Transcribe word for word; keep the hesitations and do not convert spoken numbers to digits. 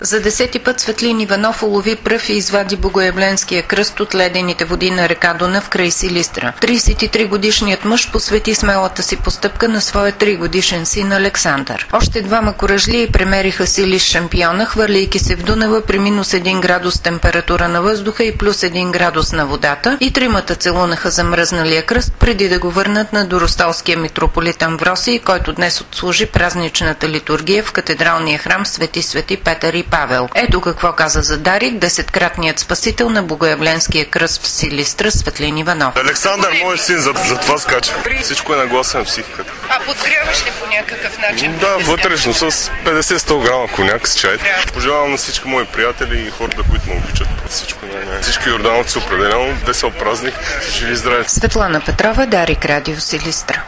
За десети път Светлин Иванов улови пръв и извади Богоявленския кръст от ледените води на река Дунав край Силистра. тридесет и три годишният мъж посвети смелата си постъпка на своя тригодишен син Александър. Още двама куражлии премериха сили с шампиона, хвърляйки се в Дунава при минус един градус температура на въздуха и плюс един градус на водата, и тримата целунаха замръзналия кръст преди да го върнат на Доростолския митрополит Амвросий, който днес отслужи празничната литургия в катедралния храм Свети Свети Петър и Павел. Ето какво каза за Дарик десеткратният спасител на Богоявленския кръст в Силистра Светлин Иванов. Александър, мой син, за, за това скача. Всичко е нагласа на психиката. А подгряваш ли по някакъв начин? Да, вътрешно, с петдесет до сто грама коняк с чай. Пожелавам на всички мои приятели и хората, които ме обичат. Всичко най-най. Всички йордановци определено. Весел празник. Живи здраве. Светлана Петрова, Дарик, Радио Силистра.